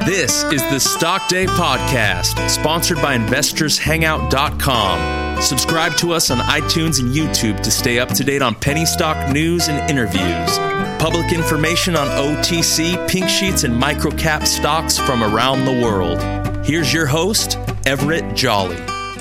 This is the Stock Day Podcast, sponsored by InvestorsHangout.com. Subscribe to us on iTunes and YouTube to stay up to date on penny stock news and interviews. Public information on OTC, pink sheets, and microcap stocks from around the world. Here's your host, Everett Jolly.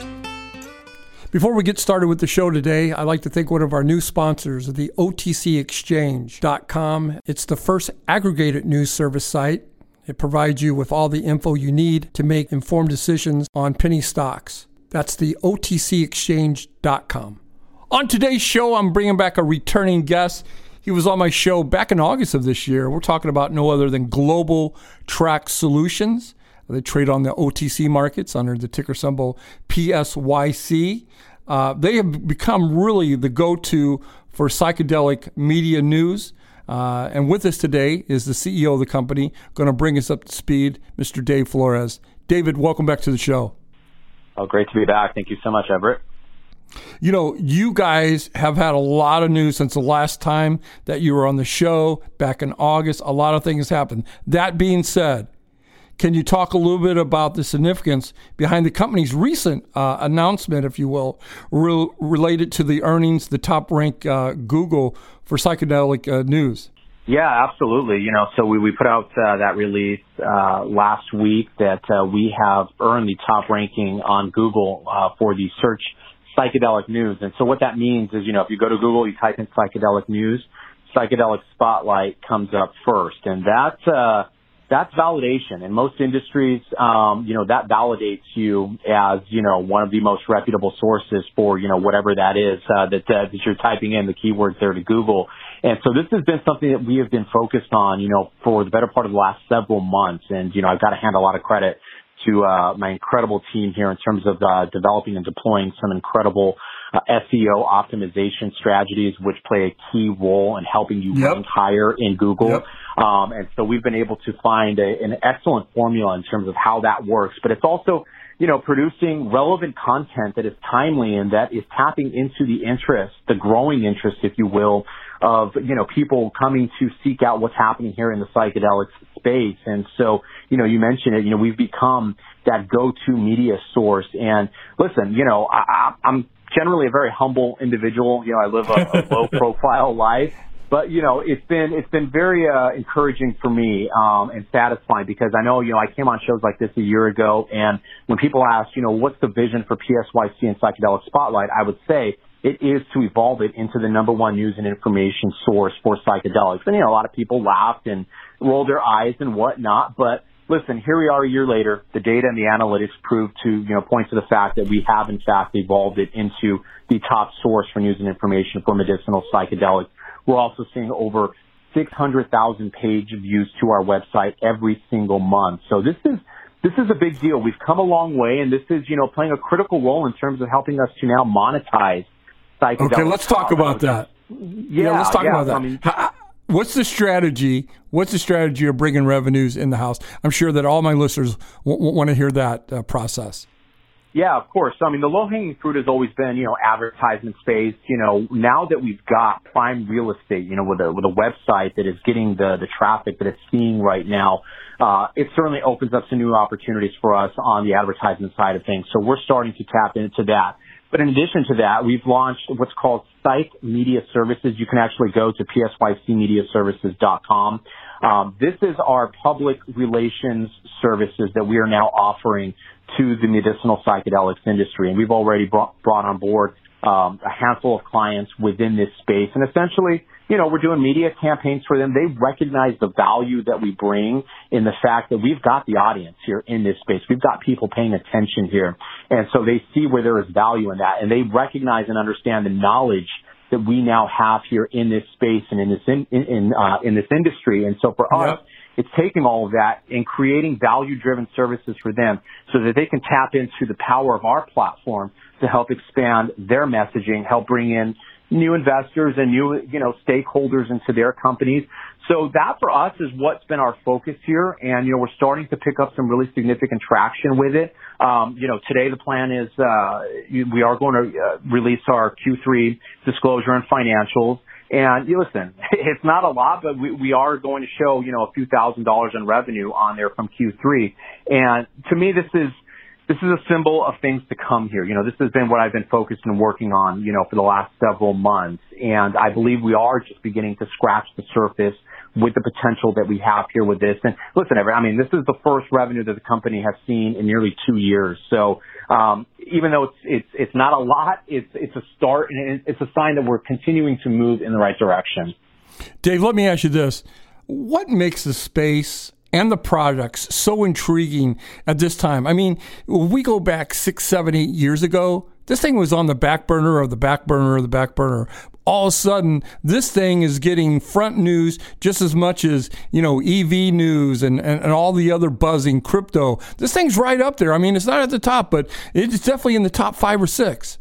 Before we get started with the show today, I'd like to thank one of our new sponsors, the OTCExchange.com. It's the first aggregated news service site. It provides you with all the info you need to make informed decisions on penny stocks. That's the OTCExchange.com. On today's show, I'm bringing back a returning guest. He was on my show back in August of this year. We're talking about no other than Global Track Solutions. They trade on the OTC markets under the ticker symbol PSYC. They have become really the go-to for psychedelic media news. And with us today is the CEO of the company, going to bring us up to speed, Mr. Dave Flores. David, welcome back to the show. Oh, great to be back. Thank you so much, Everett. You know, you guys have had a lot of news since the last time that you were on the show back in August. A lot of things happened. That being said, can you talk a little bit about the significance behind the company's recent announcement, if you will, related to the earnings, the top rank Google for psychedelic news? Yeah, absolutely. You know, so we put out that release last week that we have earned the top ranking on Google for the search psychedelic news. And so what that means is, you know, if you go to Google, you type in psychedelic news, psychedelic spotlight comes up first. And that's validation. In most industries, you know, that validates you as, you know, one of the most reputable sources for, you know, whatever that is, that you're typing in the keywords there to Google. And so this has been something that we have been focused on, you know, for the better part of the last several months. And, you know, I've got to hand a lot of credit to my incredible team here in terms of developing and deploying some incredible SEO optimization strategies, which play a key role in helping you rank higher in Google. And so we've been able to find an excellent formula in terms of how that works. But it's also, you know, producing relevant content that is timely and that is tapping into the interest, the growing interest, if you will, of, you know, people coming to seek out what's happening here in the psychedelic space. And so, you know, you mentioned it, you know, we've become that go-to media source. And listen, you know, I'm generally a very humble individual. You know, I live a low-profile life. But, you know, it's been very encouraging for me and satisfying because I know, you know, I came on shows like this a year ago, and when people ask, you know, what's the vision for PSYC and Psychedelic Spotlight, I would say it is to evolve it into the number one news and information source for psychedelics. And, you know, a lot of people laughed and rolled their eyes and whatnot, but listen, here we are a year later. The data and the analytics prove to, you know, point to the fact that we have, in fact, evolved it into the top source for news and information for medicinal psychedelics. We're also seeing over 600,000 page views to our website every single month. So this is a big deal. We've come a long way, and this is, you know, playing a critical role in terms of helping us to now monetize psychedelics. Okay, let's talk about that. Yeah, let's talk about that. I mean, what's the strategy? What's the strategy of bringing revenues in the house? I'm sure that all my listeners want to hear that process. Yeah, of course. I mean, the low-hanging fruit has always been, you know, advertisement space. You know, now that we've got prime real estate, you know, with a website that is getting the traffic that it's seeing right now, it certainly opens up some new opportunities for us on the advertisement side of things. So we're starting to tap into that. But in addition to that, we've launched what's called Psych Media Services. You can actually go to PSYCmediaservices.com. This is our public relations services that we are now offering to the medicinal psychedelics industry. And we've already brought on board a handful of clients within this space. And essentially, you know, we're doing media campaigns for them. They recognize the value that we bring in the fact that we've got the audience here in this space. We've got people paying attention here. And so they see where there is value in that. And they recognize and understand the knowledge that we now have here in this space and in this industry. And so for us, it's taking all of that and creating value-driven services for them so that they can tap into the power of our platform to help expand their messaging, help bring in new investors and new, you know, stakeholders into their companies. So that for us is what's been our focus here. And, you know, we're starting to pick up some really significant traction with it. You know, today the plan is, we are going to release our Q3 disclosure and financials. And you listen, it's not a lot, but we are going to show, a few $1,000s in revenue on there from Q3. And to me, this is a symbol of things to come here. This has been what I've been focused and working on, for the last several months. And I believe we are just beginning to scratch the surface with the potential that we have here with this. And listen, this is the first revenue that the company has seen in nearly 2 years. So, even though it's not a lot, it's a start, and it's a sign that we're continuing to move in the right direction. Dave, let me ask you this. What makes the space and the products so intriguing at this time? When we go back 6, 7, 8 years ago, this thing was on the back burner of the back burner of the back burner. All of a sudden, this thing is getting front news just as much as, EV news and all the other buzzing crypto. This thing's right up there. It's not at the top, but it's definitely in the top 5 or 6.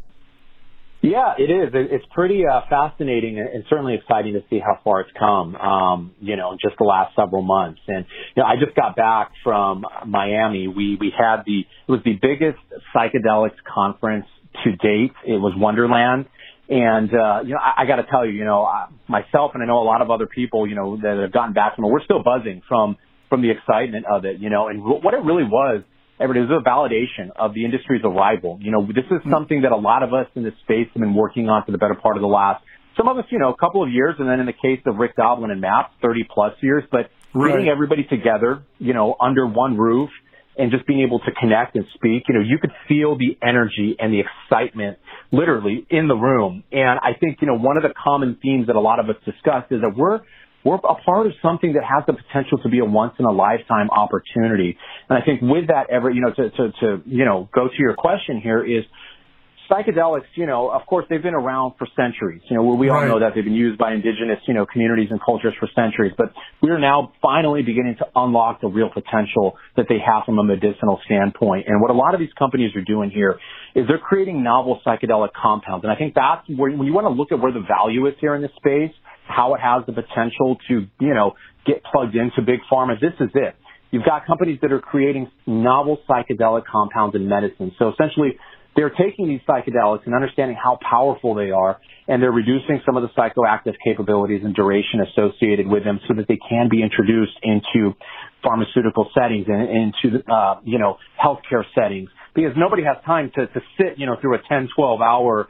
Yeah, it is. It's pretty fascinating and certainly exciting to see how far it's come, in just the last several months. And, I just got back from Miami. We had it was the biggest psychedelics conference to date. It was Wonderland. And, I got to tell you, myself and I know a lot of other people, that have gotten back from it, we're still buzzing from the excitement of it, and what it really was, Everett, it was a validation of the industry's arrival. This is something that a lot of us in this space have been working on for the better part of the last, some of us, a couple of years, and then in the case of Rick Doblin and MAPS, 30 plus years, but bringing everybody together, under one roof and just being able to connect and speak, you could feel the energy and the excitement literally in the room. And I think, one of the common themes that a lot of us discussed is that we're a part of something that has the potential to be a once in a lifetime opportunity. And I think with that, Everett, to go to your question here is psychedelics, of course, they've been around for centuries. We all know that they've been used by indigenous, communities and cultures for centuries. But we are now finally beginning to unlock the real potential that they have from a medicinal standpoint. And what a lot of these companies are doing here is they're creating novel psychedelic compounds. And I think that's where, when you want to look at where the value is here in this space, how it has the potential to, get plugged into big pharma, this is it. You've got companies that are creating novel psychedelic compounds in medicine. So essentially, they're taking these psychedelics and understanding how powerful they are, and they're reducing some of the psychoactive capabilities and duration associated with them so that they can be introduced into pharmaceutical settings and into, healthcare settings. Because nobody has time to sit, through a 10, 12 hour,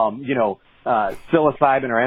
psilocybin or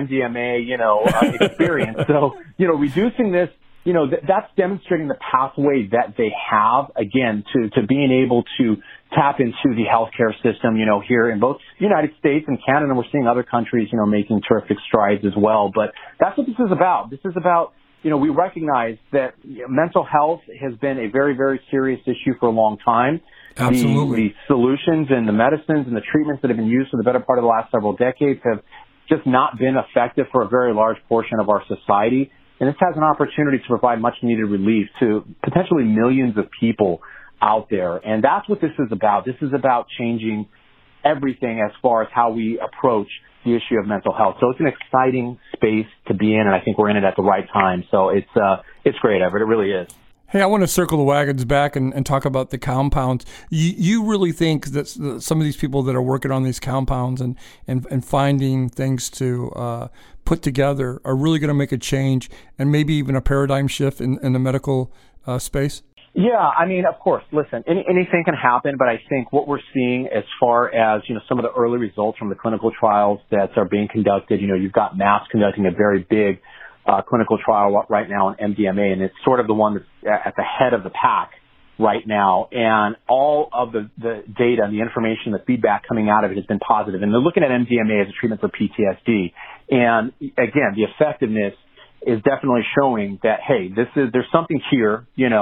MDMA, experience. So, reducing this, that's demonstrating the pathway that they have, again, to being able to tap into the healthcare system, here in both the United States and Canada. We're seeing other countries, making terrific strides as well. But that's what this is about. This is about, we recognize that mental health has been a very, very serious issue for a long time. Absolutely. The solutions and the medicines and the treatments that have been used for the better part of the last several decades have just not been effective for a very large portion of our society. And this has an opportunity to provide much needed relief to potentially millions of people out there. And that's what this is about. This is about changing everything as far as how we approach the issue of mental health. So it's an exciting space to be in, and I think we're in it at the right time. So it's great, Everett. It really is. Hey, I want to circle the wagons back and talk about the compounds. You really think that some of these people that are working on these compounds and finding things to put together are really going to make a change and maybe even a paradigm shift in the medical space? Yeah, of course, listen, anything can happen, but I think what we're seeing as far as, some of the early results from the clinical trials that are being conducted, you've got MAPS conducting a very big clinical trial right now on MDMA, and it's sort of the one that's at the head of the pack right now. And all of the data and the information, the feedback coming out of it has been positive. And they're looking at MDMA as a treatment for PTSD. And again, the effectiveness is definitely showing that, hey, there's something here,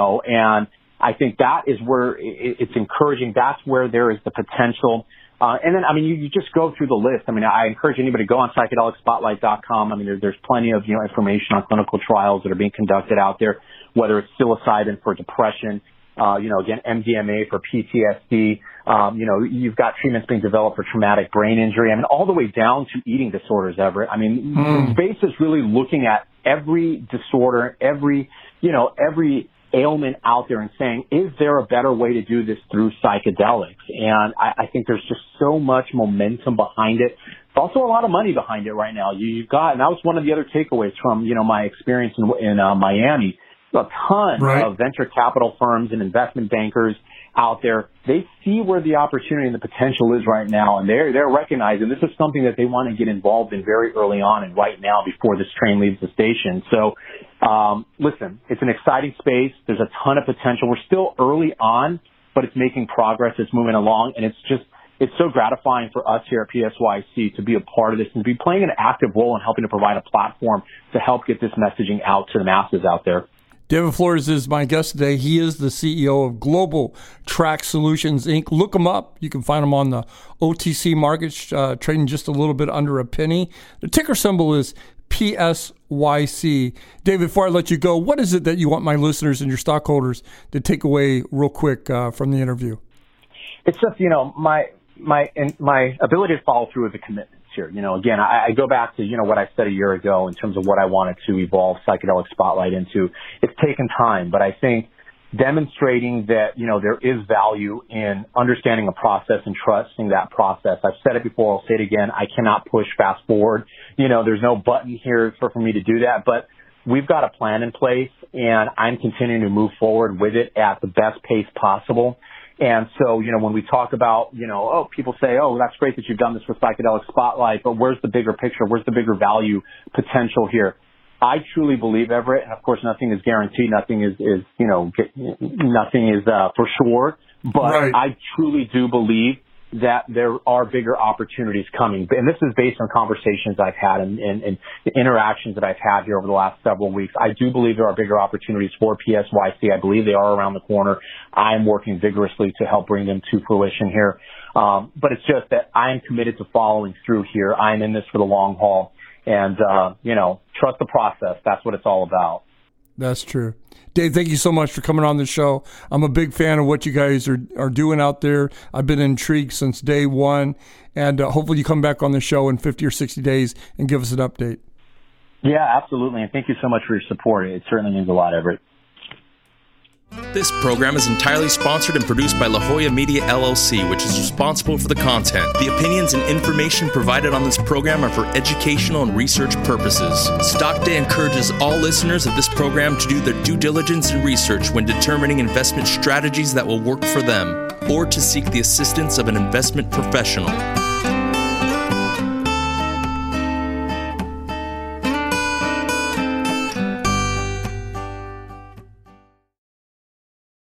and I think that is where it's encouraging. That's where there is the potential. And then, you just go through the list. I encourage anybody to go on psychedelicspotlight.com. There's plenty of, information on clinical trials that are being conducted out there, whether it's psilocybin for depression, again, MDMA for PTSD. You've got treatments being developed for traumatic brain injury. All the way down to eating disorders, Everett. The space is really looking at every disorder, every ailment out there and saying, is there a better way to do this through psychedelics? And I think there's just so much momentum behind it also a lot of money behind it right now. You've got, and that was one of the other takeaways from, my experience in Miami. A ton of venture capital firms and investment bankers out there. They see where the opportunity and the potential is right now, and they're recognizing this is something that they want to get involved in very early on and right now before this train leaves the station. So, listen, it's an exciting space. There's a ton of potential. We're still early on, but it's making progress. It's moving along, and it's so gratifying for us here at PSYC to be a part of this and to be playing an active role in helping to provide a platform to help get this messaging out to the masses out there. David Flores is my guest today. He is the CEO of Global Track Solutions, Inc. Look him up. You can find him on the OTC markets, trading just a little bit under a penny. The ticker symbol is PSYC. David, before I let you go, what is it that you want my listeners and your stockholders to take away real quick from the interview? It's just, my ability to follow through with the commitments here. Again, I go back to, what I said a year ago in terms of what I wanted to evolve Psychedelic Spotlight into. It's taken time, but I think demonstrating that, there is value in understanding a process and trusting that process. I've said it before, I'll say it again. I cannot push fast forward. There's no button here for me to do that, but we've got a plan in place and I'm continuing to move forward with it at the best pace possible. And so, when we talk about, people say, oh, that's great that you've done this with Psychedelic Spotlight, but where's the bigger picture? Where's the bigger value potential here? I truly believe, Everett, and of course nothing is guaranteed. Nothing is for sure, but I truly do believe that there are bigger opportunities coming. And this is based on conversations I've had and the interactions that I've had here over the last several weeks. I do believe there are bigger opportunities for PSYC. I believe they are around the corner. I'm working vigorously to help bring them to fruition here. But it's just that I am committed to following through here. I'm in this for the long haul. And, trust the process. That's what it's all about. That's true. Dave, thank you so much for coming on the show. I'm a big fan of what you guys are doing out there. I've been intrigued since day one, and hopefully you come back on the show in 50 or 60 days and give us an update. Yeah, absolutely. And thank you so much for your support. It certainly means a lot, Everett. This program is entirely sponsored and produced by La Jolla Media LLC, which is responsible for the content. The opinions and information provided on this program are for educational and research purposes. Stock Day encourages all listeners of this program to do their due diligence and research when determining investment strategies that will work for them, or to seek the assistance of an investment professional.